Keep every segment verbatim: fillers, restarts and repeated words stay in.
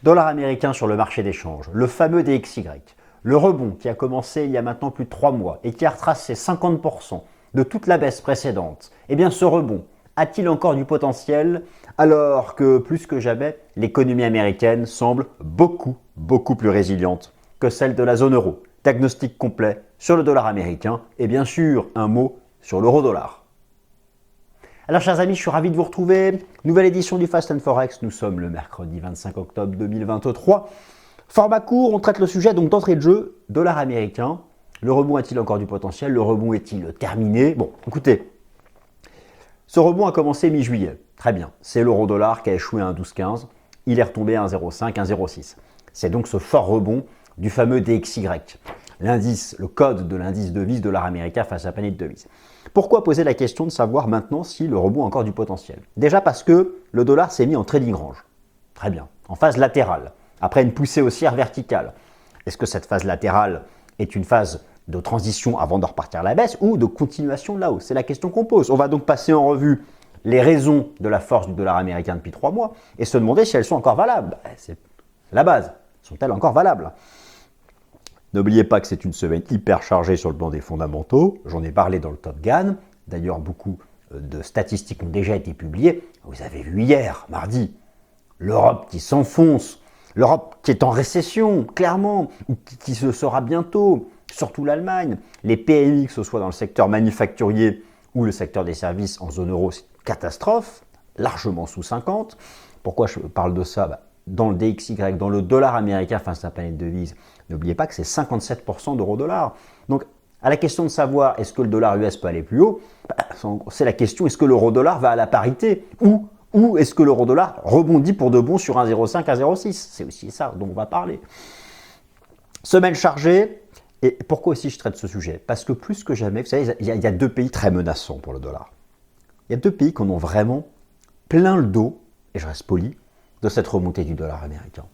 Dollar américain sur le marché d'échange, le fameux D X Y, le rebond qui a commencé il y a maintenant plus de trois mois et qui a retracé cinquante pour cent de toute la baisse précédente, eh bien ce rebond a-t-il encore du potentiel alors que plus que jamais, l'économie américaine semble beaucoup, beaucoup plus résiliente que celle de la zone euro. Diagnostic complet sur le dollar américain et bien sûr un mot sur l'euro-dollar. Alors chers amis, je suis ravi de vous retrouver. Nouvelle édition du Fast and Forex, nous sommes le mercredi vingt-cinq octobre deux mille vingt-trois. Format court, on traite le sujet donc d'entrée de jeu, dollar américain. Le rebond a-t-il encore du potentiel? Le rebond est-il terminé? Bon, écoutez, ce rebond a commencé mi-juillet. Très bien, c'est l'euro-dollar qui a échoué à un douze quinze. Il est retombé à un zéro cinq, un zéro six. C'est donc ce fort rebond du fameux D X Y. L'indice, le code de l'indice devise dollar américain face à panier de devises. Pourquoi poser la question de savoir maintenant si le rebond a encore du potentiel? Déjà parce que le dollar s'est mis en trading range. Très bien, en phase latérale, après une poussée haussière verticale. Est-ce que cette phase latérale est une phase de transition avant de repartir à la baisse ou de continuation de la hausse? C'est la question qu'on pose. On va donc passer en revue les raisons de la force du dollar américain depuis trois mois et se demander si elles sont encore valables. C'est la base. Sont-elles encore valables? N'oubliez pas que c'est une semaine hyper chargée sur le plan des fondamentaux. J'en ai parlé dans le Top Gun. D'ailleurs, beaucoup de statistiques ont déjà été publiées. Vous avez vu hier, mardi, l'Europe qui s'enfonce, l'Europe qui est en récession, clairement, ou qui, qui se sera bientôt, surtout l'Allemagne. Les P M I, que ce soit dans le secteur manufacturier ou le secteur des services en zone euro, c'est une catastrophe, largement sous cinquante. Pourquoi je parle de ça? Bah, dans le D X Y, dans le dollar américain face à la planète devise, n'oubliez pas que c'est cinquante-sept pour cent d'euro-dollar. Donc, à la question de savoir est-ce que le dollar U S peut aller plus haut, bah, c'est la question est-ce que l'euro-dollar va à la parité ou, ou est-ce que l'euro-dollar rebondit pour de bon sur un zéro cinq, un zéro six? C'est aussi ça dont on va parler. Semaine chargée. Et pourquoi aussi je traite ce sujet? Parce que plus que jamais, vous savez, il y, a, il y a deux pays très menaçants pour le dollar. Il y a deux pays qui en ont vraiment plein le dos, et je reste poli, de cette remontée du dollar américain.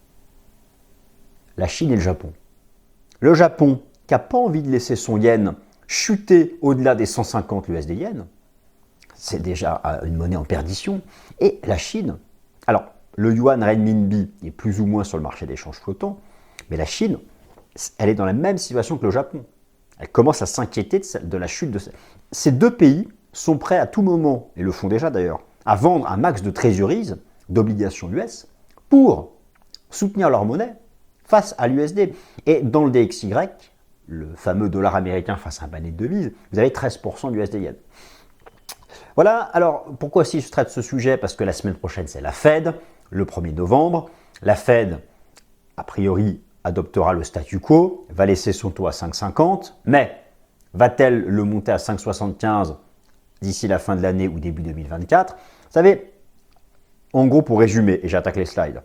La Chine et le Japon. Le Japon, qui n'a pas envie de laisser son yen chuter au-delà des cent cinquante U S D yen, c'est déjà une monnaie en perdition. Et la Chine, alors le yuan renminbi est plus ou moins sur le marché d'échange flottant, mais la Chine, elle est dans la même situation que le Japon. Elle commence à s'inquiéter de, de la chute de... Ces deux pays sont prêts à tout moment, et le font déjà d'ailleurs, à vendre un max de treasuries, d'obligations U S, pour soutenir leur monnaie face à l'U S D. Et dans le D X Y, le fameux dollar américain face à un panier de devises, vous avez treize pour cent d'U S D yen. Voilà, alors pourquoi si je traite ce sujet? Parce que la semaine prochaine, c'est la Fed, le premier novembre. La Fed, a priori, adoptera le statu quo, va laisser son taux à cinq virgule cinquante, mais va-t-elle le monter à cinq virgule soixante-quinze d'ici la fin de l'année ou début deux mille vingt-quatre? Vous savez, en gros, pour résumer, et j'attaque les slides,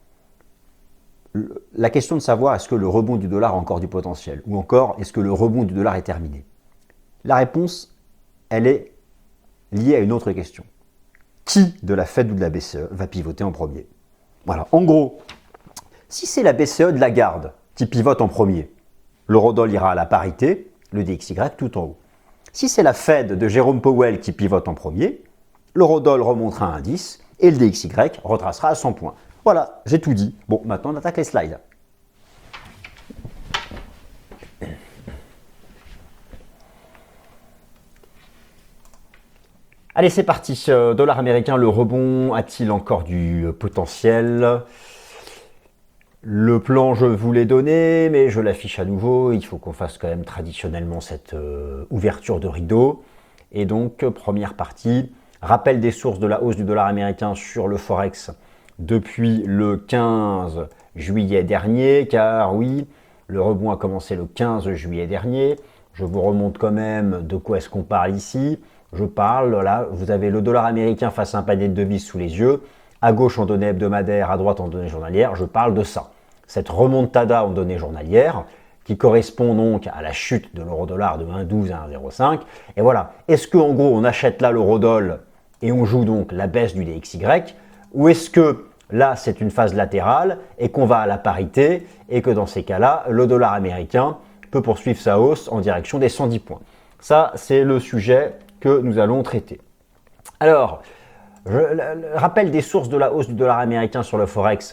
la question de savoir est-ce que le rebond du dollar a encore du potentiel ou encore est-ce que le rebond du dollar est terminé? La réponse, elle est liée à une autre question. Qui de la Fed ou de la B C E va pivoter en premier? Voilà, en gros, si c'est la B C E de Lagarde qui pivote en premier, l'eurodoll ira à la parité, le D X Y tout en haut. Si c'est la Fed de Jérôme Powell qui pivote en premier, l'eurodoll remontera à un dix et le D X Y retracera à cent points. Voilà, j'ai tout dit. Bon, maintenant on attaque les slides. Allez, c'est parti. Dollar américain, le rebond a-t-il encore du potentiel? Le plan, je vous l'ai donné, mais je l'affiche à nouveau. Il faut qu'on fasse quand même traditionnellement cette euh, ouverture de rideau. Et donc, première partie, rappel des sources de la hausse du dollar américain sur le Forex depuis le quinze juillet dernier, car oui, le rebond a commencé le quinze juillet dernier. Je vous remonte quand même de quoi est-ce qu'on parle ici. Je parle, là, vous avez le dollar américain face à un panier de devises sous les yeux, à gauche en données hebdomadaires, à droite en données journalières, je parle de ça. Cette remontada en données journalières, qui correspond donc à la chute de l'euro-dollar de un virgule douze à un virgule zéro cinq. Et voilà, est-ce qu'en gros on achète là l'euro-dollar et on joue donc la baisse du D X Y, ou est-ce que là c'est une phase latérale et qu'on va à la parité et que dans ces cas-là, le dollar américain peut poursuivre sa hausse en direction des cent dix points. Ça, c'est le sujet que nous allons traiter. Alors, je, le, le rappel des sources de la hausse du dollar américain sur le Forex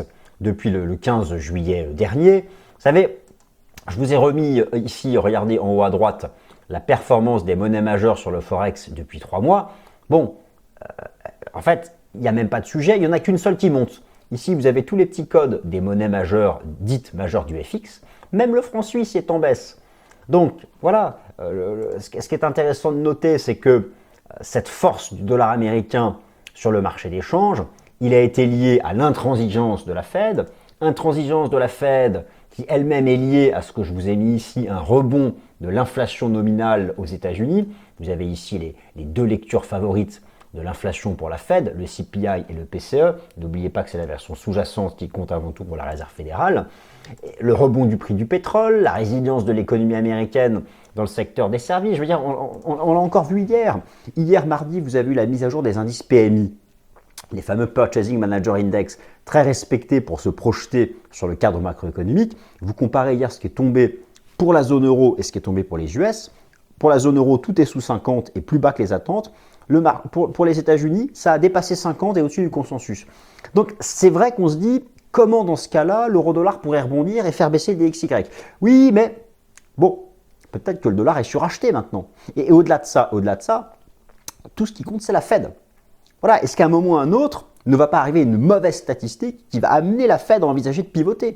depuis le, le quinze juillet dernier. Vous savez, je vous ai remis ici, regardez en haut à droite, la performance des monnaies majeures sur le Forex depuis trois mois. Bon, euh, en fait, il n'y a même pas de sujet, il n'y en a qu'une seule qui monte. Ici, vous avez tous les petits codes des monnaies majeures, dites majeures du F X. Même le franc suisse est en baisse. Donc, voilà, euh, le, ce qui est intéressant de noter, c'est que euh, cette force du dollar américain sur le marché des changes, il a été lié à l'intransigeance de la Fed. Intransigeance de la Fed qui elle-même est liée à ce que je vous ai mis ici, un rebond de l'inflation nominale aux États-Unis. Vous avez ici les, les deux lectures favorites de l'inflation pour la Fed, le C P I et le P C E. N'oubliez pas que c'est la version sous-jacente qui compte avant tout pour la Réserve fédérale. Le rebond du prix du pétrole, la résilience de l'économie américaine dans le secteur des services. Je veux dire, on, on, on l'a encore vu hier. Hier, mardi, vous avez eu la mise à jour des indices P M I, les fameux Purchasing Manager Index, très respectés pour se projeter sur le cadre macroéconomique. Vous comparez hier ce qui est tombé pour la zone euro et ce qui est tombé pour les U S. Pour la zone euro, tout est sous cinquante et plus bas que les attentes. Le mar- pour, pour les États-Unis, ça a dépassé cinquante et au-dessus du consensus. Donc c'est vrai qu'on se dit, comment dans ce cas-là, l'euro-dollar pourrait rebondir et faire baisser le D X Y? Oui, mais bon, peut-être que le dollar est suracheté maintenant. Et, et au-delà de ça, au-delà de ça, tout ce qui compte, c'est la Fed. Voilà, est-ce qu'à un moment ou à un autre, ne va pas arriver une mauvaise statistique qui va amener la Fed à envisager de pivoter?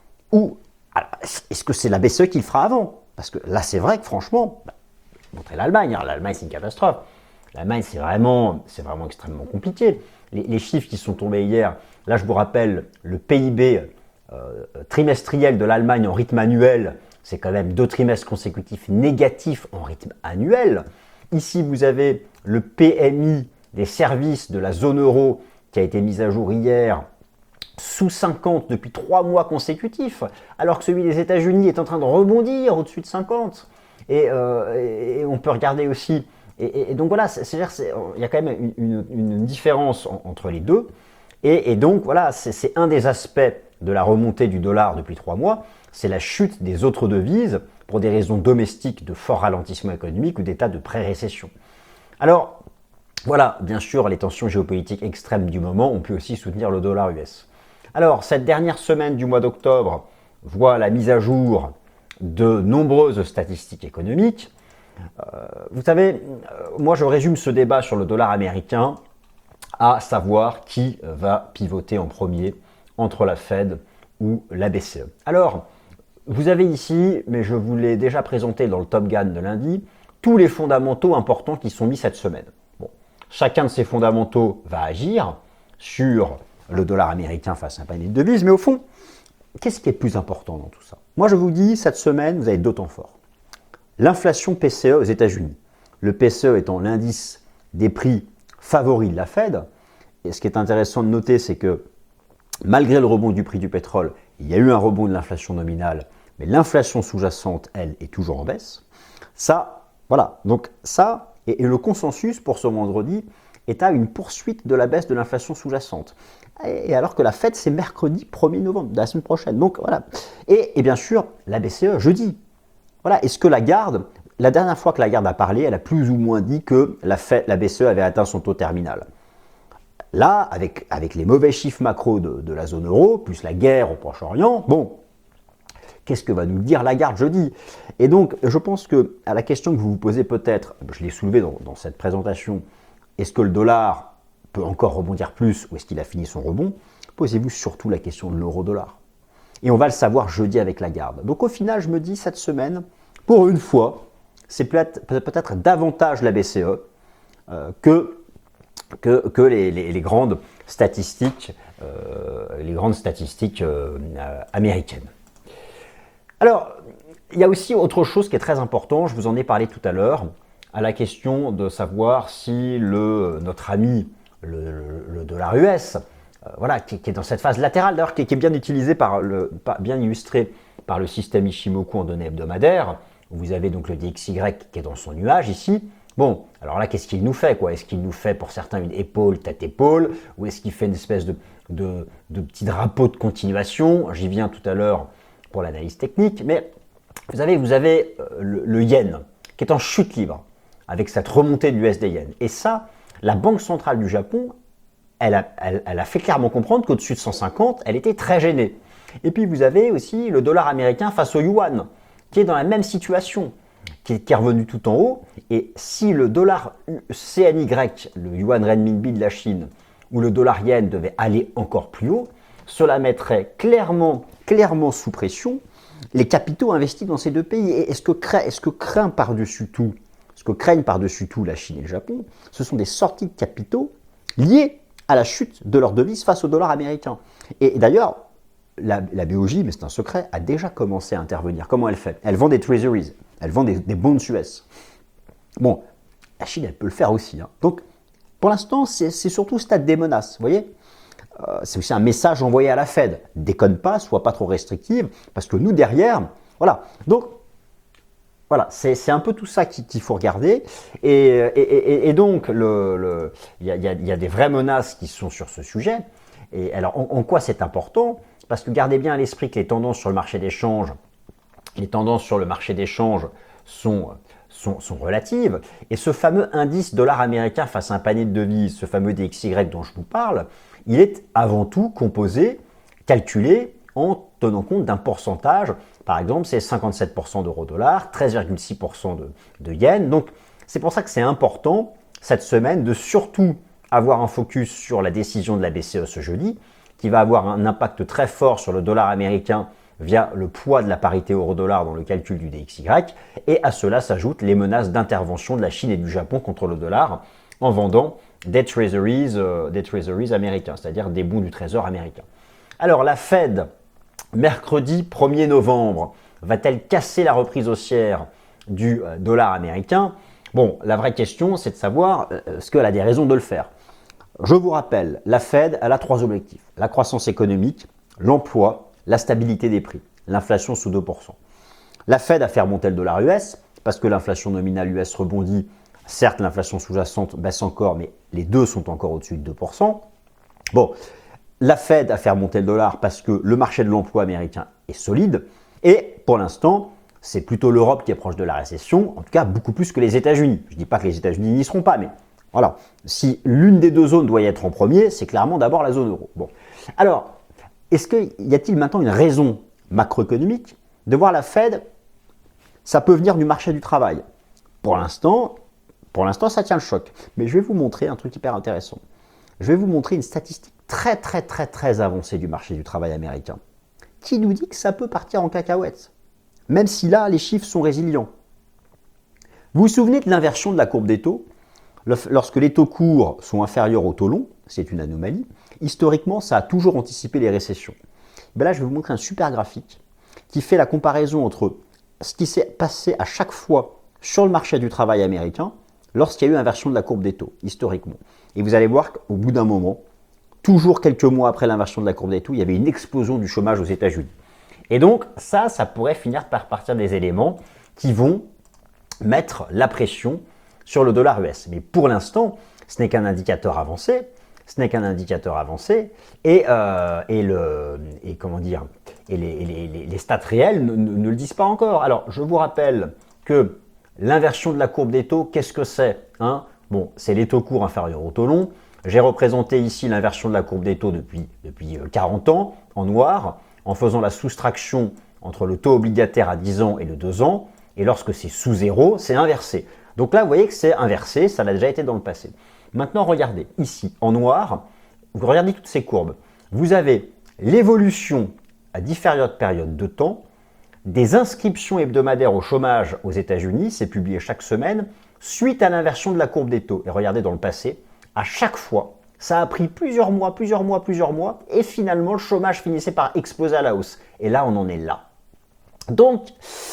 Ou alors, est-ce que c'est la B C E qui le fera avant? Parce que là, c'est vrai que franchement, bah, montrer l'Allemagne, hein, l'Allemagne c'est une catastrophe. L'Allemagne, c'est vraiment, c'est vraiment extrêmement compliqué. Les, les chiffres qui sont tombés hier, là je vous rappelle, le P I B euh, trimestriel de l'Allemagne en rythme annuel, c'est quand même deux trimestres consécutifs négatifs en rythme annuel. Ici, vous avez le P M I des services de la zone euro qui a été mis à jour hier, sous cinquante depuis trois mois consécutifs, alors que celui des États-Unis est en train de rebondir au-dessus de cinquante. Et, euh, et on peut regarder aussi, et, et donc voilà, c'est-à-dire il y a quand même une, une, une différence en, entre les deux. Et, et donc voilà, c'est un des aspects de la remontée du dollar depuis trois mois, c'est la chute des autres devises pour des raisons domestiques de fort ralentissement économique ou d'état de pré-récession. Alors, voilà, bien sûr, les tensions géopolitiques extrêmes du moment ont pu aussi soutenir le dollar U S. Alors, cette dernière semaine du mois d'octobre voit la mise à jour de nombreuses statistiques économiques. Euh, vous savez, euh, moi je résume ce débat sur le dollar américain à savoir qui va pivoter en premier entre la Fed ou la B C E. Alors, vous avez ici, mais je vous l'ai déjà présenté dans le Top Gun de lundi, tous les fondamentaux importants qui sont mis cette semaine. Bon, chacun de ces fondamentaux va agir sur le dollar américain face à un panier de devises, mais au fond, qu'est-ce qui est plus important dans tout ça? Moi, je vous dis, cette semaine, vous avez deux temps forts. L'inflation P C E aux États-Unis. Le P C E étant l'indice des prix favori de la Fed. Et ce qui est intéressant de noter, c'est que malgré le rebond du prix du pétrole, il y a eu un rebond de l'inflation nominale, mais l'inflation sous-jacente, elle, est toujours en baisse. Ça, voilà. Donc ça, et, et le consensus pour ce vendredi est à une poursuite de la baisse de l'inflation sous-jacente. Et alors que la Fed, c'est mercredi premier novembre, de la semaine prochaine. Donc voilà. Et, et bien sûr, la B C E, jeudi. Voilà. Est-ce que Lagarde, la dernière fois que Lagarde a parlé, elle a plus ou moins dit que la, Fed, la B C E avait atteint son taux terminal. Là, avec, avec les mauvais chiffres macro de, de la zone euro, plus la guerre au Proche-Orient, bon, qu'est-ce que va nous dire Lagarde jeudi? Et donc, je pense que à la question que vous vous posez peut-être, je l'ai soulevé dans, dans cette présentation, est-ce que le dollar peut encore rebondir plus ou est-ce qu'il a fini son rebond? Posez-vous surtout la question de l'euro-dollar. Et on va le savoir jeudi avec Lagarde. Donc au final, je me dis cette semaine, pour une fois, c'est peut-être, peut-être davantage la B C E euh, que, que, que les, les, les grandes statistiques, euh, les grandes statistiques euh, américaines. Alors, il y a aussi autre chose qui est très important, je vous en ai parlé tout à l'heure, à la question de savoir si le, notre ami, le, le, le dollar U S, euh, voilà, qui, qui est dans cette phase latérale, d'ailleurs qui, qui est bien utilisé par le, par, bien illustré par le système Ishimoku en données hebdomadaires, où vous avez donc le D X Y qui est dans son nuage ici. Bon, alors là, qu'est-ce qu'il nous fait, quoi? Est-ce qu'il nous fait pour certains une épaule, tête-épaule, ou est-ce qu'il fait une espèce de, de, de petit drapeau de continuation? J'y viens tout à l'heure pour l'analyse technique, mais vous avez, vous avez le, le yen qui est en chute libre avec cette remontée de l'U S D yen. Et ça, la Banque centrale du Japon, elle a, elle, elle a fait clairement comprendre qu'au-dessus de cent cinquante, elle était très gênée. Et puis vous avez aussi le dollar américain face au yuan, qui est dans la même situation, qui est, qui est revenu tout en haut. Et si le dollar C N Y, le yuan renminbi de la Chine, ou le dollar yen devait aller encore plus haut, cela mettrait clairement, clairement sous pression les capitaux investis dans ces deux pays. Et est-ce que, cra est-ce que craint par-dessus tout, ce que craignent par-dessus tout la Chine et le Japon, ce sont des sorties de capitaux liées à la chute de leur devise face au dollar américain. Et, et d'ailleurs, la, la B O J, mais c'est un secret, a déjà commencé à intervenir. Comment elle fait? Elle vend des treasuries, elle vend des, des bonds U S. Bon, la Chine, elle peut le faire aussi. Hein. Donc, pour l'instant, c'est surtout le stade des menaces, vous voyez. Euh, c'est aussi un message envoyé à la Fed. Déconne pas, sois pas trop restrictive, parce que nous, derrière, voilà. Donc, voilà, c'est un peu tout ça qu'il qu'il faut regarder. Et, et, et, et donc, il le, le, y, a, y, a, y a des vraies menaces qui sont sur ce sujet. Et alors, en, en quoi c'est important? Parce que gardez bien à l'esprit que les tendances sur le marché des changes, les tendances sur le marché des changes sont, sont, sont relatives. Et ce fameux indice dollar américain face à un panier de devises, ce fameux D X Y dont je vous parle, il est avant tout composé, calculé en tenant compte d'un pourcentage. Par exemple, c'est cinquante-sept pour cent d'euro-dollar, treize virgule six pour cent de, de yens. Donc, c'est pour ça que c'est important, cette semaine, de surtout avoir un focus sur la décision de la B C E ce jeudi, qui va avoir un impact très fort sur le dollar américain via le poids de la parité euro-dollar dans le calcul du D X Y. Et à cela s'ajoutent les menaces d'intervention de la Chine et du Japon contre le dollar en vendant des treasuries, euh, des treasuries américains, c'est-à-dire des bons du trésor américain. Alors, la Fed, mercredi premier novembre, va-t-elle casser la reprise haussière du euh, dollar américain? Bon, la vraie question, c'est de savoir euh, est-ce qu'elle a des raisons de le faire. Je vous rappelle, la Fed, elle a trois objectifs. La croissance économique, l'emploi, la stabilité des prix, l'inflation sous deux pour cent. La Fed a fait remonter le dollar U S parce que l'inflation nominale U S rebondit. Certes, l'inflation sous-jacente baisse encore, mais les deux sont encore au-dessus de deux pour cent. Bon, la Fed a fait remonter le dollar parce que le marché de l'emploi américain est solide. Et pour l'instant, c'est plutôt l'Europe qui est proche de la récession, en tout cas beaucoup plus que les États-Unis. Je ne dis pas que les États-Unis n'y seront pas, mais voilà. Si l'une des deux zones doit y être en premier, c'est clairement d'abord la zone euro. Bon. Alors, est-ce qu'il y a-t-il maintenant une raison macroéconomique de voir la Fed? Ça peut venir du marché du travail. Pour l'instant, pour l'instant, ça tient le choc. Mais je vais vous montrer un truc hyper intéressant. Je vais vous montrer une statistique très, très, très, très avancée du marché du travail américain qui nous dit que ça peut partir en cacahuète, même si là, les chiffres sont résilients. Vous vous souvenez de l'inversion de la courbe des taux? Lorsque les taux courts sont inférieurs aux taux longs, c'est une anomalie. Historiquement, ça a toujours anticipé les récessions. Ben là, je vais vous montrer un super graphique qui fait la comparaison entre ce qui s'est passé à chaque fois sur le marché du travail américain lorsqu'il y a eu inversion de la courbe des taux, historiquement. Et vous allez voir qu'au bout d'un moment, toujours quelques mois après l'inversion de la courbe des taux, il y avait une explosion du chômage aux États-Unis. Et donc, ça, ça pourrait finir par partir des éléments qui vont mettre la pression sur le dollar U S. Mais pour l'instant, ce n'est qu'un indicateur avancé, ce n'est qu'un indicateur avancé, et, euh, et, le, et, comment dire, et les, les, les, les stats réels ne, ne, ne le disent pas encore. Alors, je vous rappelle que l'inversion de la courbe des taux, qu'est-ce que c'est, hein? Bon, c'est les taux courts inférieurs aux taux longs. J'ai représenté ici l'inversion de la courbe des taux depuis, depuis quarante ans, en noir, en faisant la soustraction entre le taux obligataire à dix ans et le deux ans, et lorsque c'est sous zéro, c'est inversé. Donc là, vous voyez que c'est inversé, ça l'a déjà été dans le passé. Maintenant, regardez, ici, en noir, vous regardez toutes ces courbes. Vous avez l'évolution à différentes périodes de temps des inscriptions hebdomadaires au chômage aux États-Unis, c'est publié chaque semaine, suite à l'inversion de la courbe des taux. Et regardez dans le passé, à chaque fois, ça a pris plusieurs mois, plusieurs mois, plusieurs mois, et finalement, le chômage finissait par exploser à la hausse. Et là, on en est là. Donc,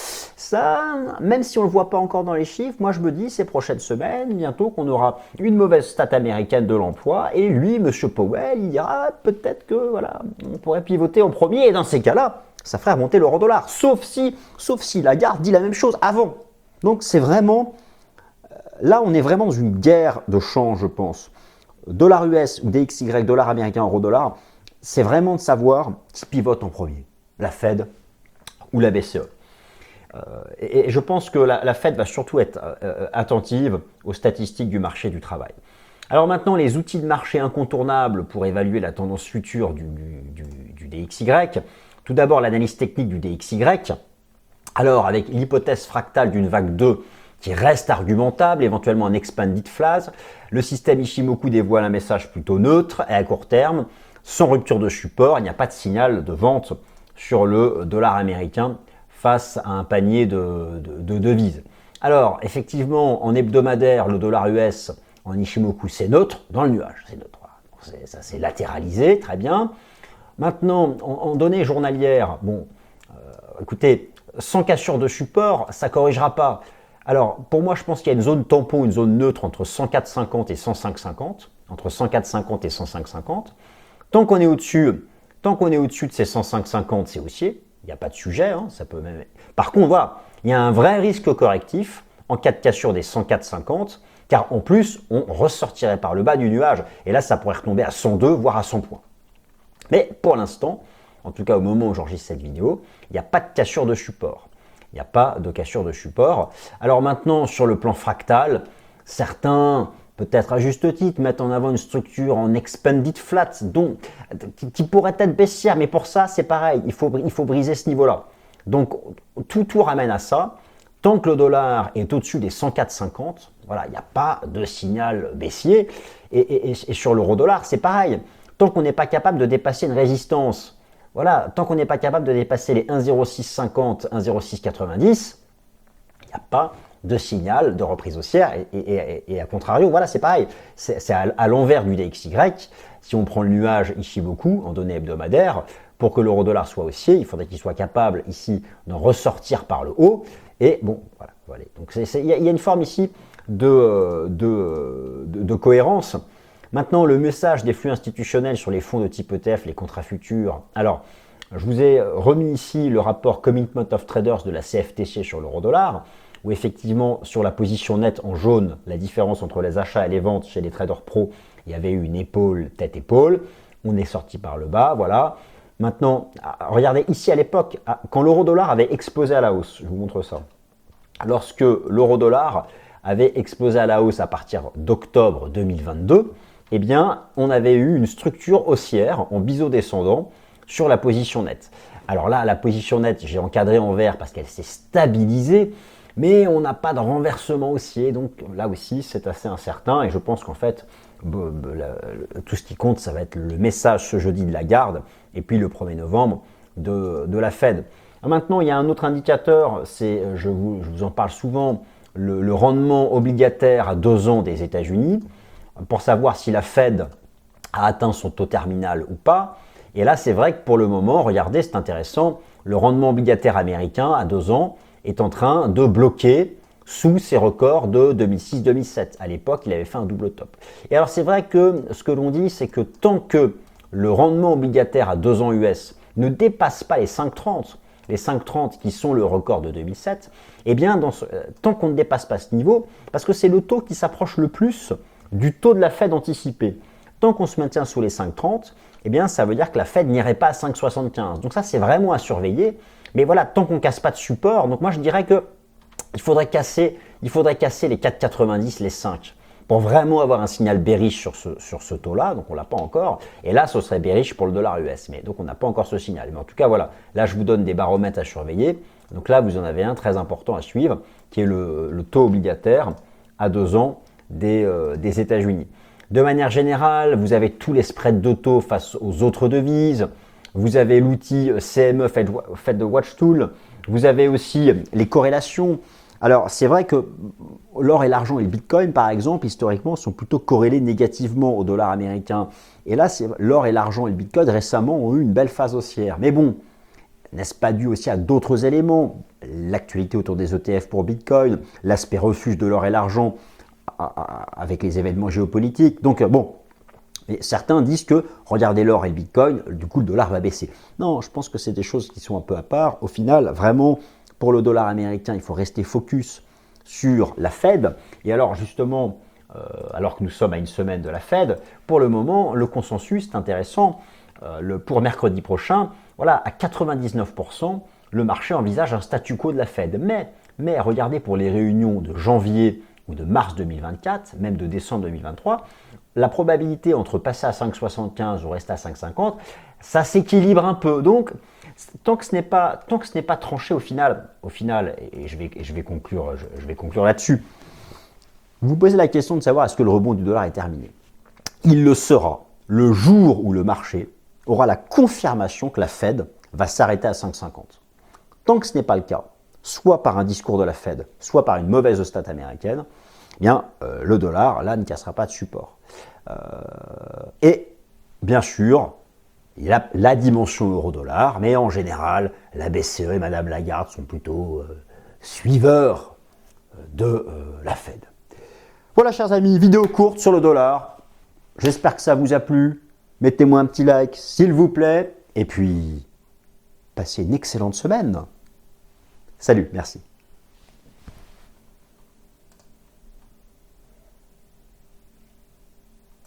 ça, même si on ne le voit pas encore dans les chiffres, moi je me dis ces prochaines semaines, bientôt qu'on aura une mauvaise stat américaine de l'emploi, et lui, M. Powell, il dira peut-être que voilà, on pourrait pivoter en premier, et dans ces cas-là, ça ferait remonter l'euro-dollar. Sauf si, sauf si Lagarde dit la même chose avant. Donc c'est vraiment, là on est vraiment dans une guerre de change, je pense. Dollar U S ou D X Y, dollar américain, euro-dollar, c'est vraiment de savoir qui pivote en premier, la Fed ou la B C E. Euh, et, et je pense que la, la Fed va surtout être euh, attentive aux statistiques du marché du travail. Alors maintenant, les outils de marché incontournables pour évaluer la tendance future du, du, du D X Y. Tout d'abord, l'analyse technique du D X Y. Alors, avec l'hypothèse fractale d'une vague deux qui reste argumentable, éventuellement un expanded phase, le système Ishimoku dévoile un message plutôt neutre et à court terme, sans rupture de support, il n'y a pas de signal de vente sur le dollar américain face à un panier de, de, de devises. Alors, effectivement, en hebdomadaire, le dollar U S en Ishimoku, c'est neutre, dans le nuage, c'est neutre. C'est, ça s'est latéralisé, très bien. Maintenant, en, en données journalières, bon, euh, écoutez, sans cassure de support, ça ne corrigera pas. Alors, pour moi, je pense qu'il y a une zone tampon, une zone neutre entre cent quatre virgule cinquante et cent cinq virgule cinquante, entre cent quatre virgule cinquante et cent cinq virgule cinquante. Tant qu'on est au-dessus, tant qu'on est au-dessus de ces cent cinq virgule cinquante, c'est haussier. Il n'y a pas de sujet, hein, ça peut même. Par contre, voilà, il y a un vrai risque correctif en cas de cassure des cent quatre virgule cinquante, car en plus, on ressortirait par le bas du nuage, et là, ça pourrait retomber à cent deux, voire à cent points. Mais pour l'instant, en tout cas au moment où j'enregistre cette vidéo, il n'y a pas de cassure de support. Il n'y a pas de cassure de support. Alors maintenant, sur le plan fractal, certains, peut-être à juste titre, mettent en avant une structure en expanded flat, donc, qui, qui pourrait être baissière, mais pour ça, c'est pareil, il faut, il faut briser ce niveau-là. Donc, tout, tout ramène à ça. Tant que le dollar est au-dessus des cent quatre virgule cinquante, voilà, il n'y a pas de signal baissier. Et, et, et sur l'euro-dollar, c'est pareil. Tant qu'on n'est pas capable de dépasser une résistance, voilà, tant qu'on n'est pas capable de dépasser les un virgule zéro six cinquante, un virgule zéro six quatre-vingt-dix, il n'y a pas de signal de reprise haussière. Et, et, et, et à contrario, voilà, c'est pareil. C'est à, à l'envers du D X Y. Si on prend le nuage Ishimoku en données hebdomadaires, pour que l'euro-dollar soit haussier, il faudrait qu'il soit capable ici d'en ressortir par le haut. Et bon, voilà. voilà. Donc il y, y a une forme ici de, de, de, de cohérence. Maintenant, le message des flux institutionnels sur les fonds de type E T F, les contrats futurs. Alors, je vous ai remis ici le rapport Commitment of Traders de la C F T C sur l'euro-dollar, où effectivement, sur la position nette en jaune, la différence entre les achats et les ventes chez les traders pro, il y avait eu une épaule, tête-épaule. On est sorti par le bas, voilà. Maintenant, regardez ici à l'époque, quand l'euro-dollar avait explosé à la hausse, je vous montre ça. Lorsque l'euro-dollar avait explosé à la hausse à partir d'octobre deux mille vingt-deux, eh bien, on avait eu une structure haussière en biseau descendant sur la position nette. Alors là, la position nette, j'ai encadré en vert parce qu'elle s'est stabilisée, mais on n'a pas de renversement haussier, donc là aussi, c'est assez incertain, et je pense qu'en fait, tout ce qui compte, ça va être le message ce jeudi de Lagarde, et puis le premier novembre de, de la Fed. Maintenant, il y a un autre indicateur, c'est, je vous, je vous en parle souvent, le, le rendement obligataire à deux ans des États-Unis, pour savoir si la Fed a atteint son taux terminal ou pas. Et là, c'est vrai que pour le moment, regardez, c'est intéressant, le rendement obligataire américain à deux ans est en train de bloquer sous ses records de deux mille six deux mille sept. À l'époque, il avait fait un double top. Et alors, c'est vrai que ce que l'on dit, c'est que tant que le rendement obligataire à deux ans U S ne dépasse pas les cinq virgule trente, les cinq virgule trente qui sont le record de deux mille sept, eh bien, dans ce, euh, tant qu'on ne dépasse pas ce niveau, parce que c'est le taux qui s'approche le plus du taux de la Fed anticipé. Tant qu'on se maintient sous les cinq virgule trente, eh bien, ça veut dire que la Fed n'irait pas à cinq virgule soixante-quinze. Donc ça, c'est vraiment à surveiller. Mais voilà, tant qu'on ne casse pas de support, donc moi je dirais que il faudrait casser, il faudrait casser les quatre virgule quatre-vingt-dix, les cinq, pour vraiment avoir un signal bearish sur ce, sur ce taux-là. Donc on ne l'a pas encore. Et là, ce serait bearish pour le dollar U S. Mais donc on n'a pas encore ce signal. Mais en tout cas, voilà, là je vous donne des baromètres à surveiller. Donc là, vous en avez un très important à suivre, qui est le, le taux obligataire à deux ans des, euh, des États-Unis. De manière générale, vous avez tous les spreads de taux face aux autres devises. Vous avez l'outil C M E Fed Watch Tool. Vous avez aussi les corrélations. Alors, c'est vrai que l'or et l'argent et le bitcoin, par exemple, historiquement, sont plutôt corrélés négativement au dollar américain. Et là, l'or et l'argent et le bitcoin, récemment, ont eu une belle phase haussière. Mais bon, n'est-ce pas dû aussi à d'autres éléments? L'actualité autour des E T F pour bitcoin, l'aspect refuge de l'or et l'argent avec les événements géopolitiques. Donc, bon, certains disent que, regardez l'or et le bitcoin, du coup, le dollar va baisser. Non, je pense que c'est des choses qui sont un peu à part. Au final, vraiment, pour le dollar américain, il faut rester focus sur la Fed. Et alors, justement, euh, alors que nous sommes à une semaine de la Fed, pour le moment, le consensus est intéressant. Euh, le, pour mercredi prochain, voilà, à quatre-vingt-dix-neuf pour cent, le marché envisage un statu quo de la Fed. Mais, mais regardez pour les réunions de janvier ou de mars deux mille vingt-quatre, même de décembre deux mille vingt-trois, la probabilité entre passer à cinq virgule soixante-quinze ou rester à cinq virgule cinquante, ça s'équilibre un peu. Donc, tant que ce n'est pas, tant que ce n'est pas tranché au final, au final, et je vais, et je vais conclure, je, je vais conclure là-dessus, vous vous posez la question de savoir est-ce que le rebond du dollar est terminé. Il le sera le jour où le marché aura la confirmation que la Fed va s'arrêter à cinq virgule cinquante. Tant que ce n'est pas le cas, soit par un discours de la Fed, soit par une mauvaise stat américaine, eh bien, euh, le dollar, là, ne cassera pas de support. Euh, et, bien sûr, il y a la dimension euro-dollar, mais en général, la B C E et Madame Lagarde sont plutôt euh, suiveurs de euh, la Fed. Voilà, chers amis, vidéo courte sur le dollar. J'espère que ça vous a plu. Mettez-moi un petit like, s'il vous plaît. Et puis, passez une excellente semaine. Salut, merci.